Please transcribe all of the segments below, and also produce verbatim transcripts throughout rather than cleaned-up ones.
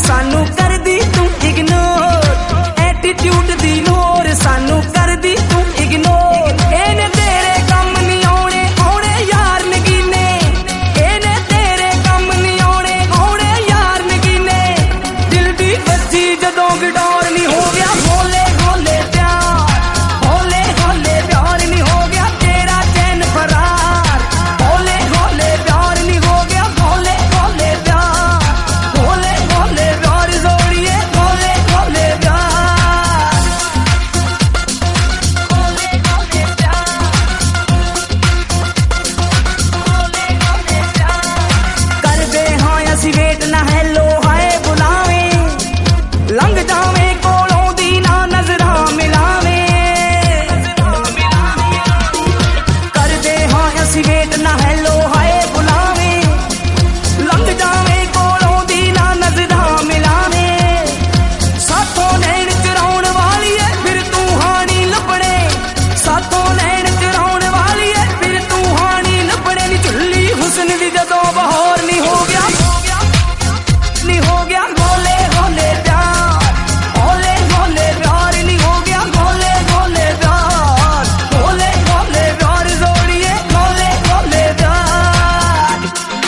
सानू कर दी तू इग्नोर, एटीट्यूड दी लोर सानू कर दी तू इग्नोर। एने तेरे कम नहीं आने आने यार नगीने, एने तेरे कम नहीं आने आने यार नगीने। दिल दी बच्ची जदों गिटार नहीं हो गया होले होले प्यार, होले होले प्यार नहीं हो गया तेरा चैन फरार। होले होले प्यार नहीं हो गया होले होले प्यार, होले होले प्यार जोड़िए होले होले प्यार, होले होले प्यार, होले होले प्यार। कर दे हाँ असी वेट ना हैलो हाय बुलावे, लंघ जावे कोलों दी ना नजरां मिलावे। कर दे हाँ असी वेट ना हैलो हाय बुलावे, लंघ जावे कोलों दी ना नजरां मिलावे। साथों नैन चराउण वाली है फिर तू हानी लभणे, साथों नैन चराउण वाली है फिर तू हानी लभणे। नी झुल्ली हुस्न दी जदों बहार नहीं हो गया, नहीं हो गया होले होले प्यार, होले होले प्यार नहीं हो गया होले होले प्यार, होले होले प्यार जोड़िए होले होले प्यार।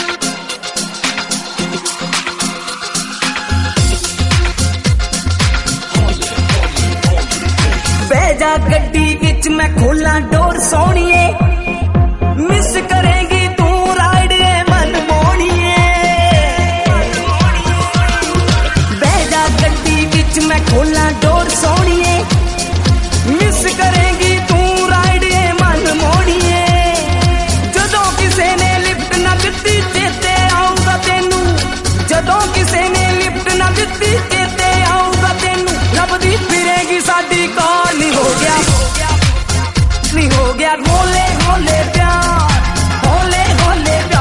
बह जा गड्डी विच मैं खोला डोर सोहणीए, मिस करेगी तू राइड ए मन मोहणीए। बह जा गड्डी विच मैं खोला डोर सोहणीए, मिस करेगी तू राइड ए मन मोहणीए। जदों किसे ने लिफ्ट ना दित्ती चेते आऊगा तेनू, जदों किसे ने लिफ्ट ना दित्ती चेते आऊगा तेनू। लभदी फिरेगी साडी कार नहीं हो गया, नहीं हो गया होले होले प्यार, होले होले प्यार।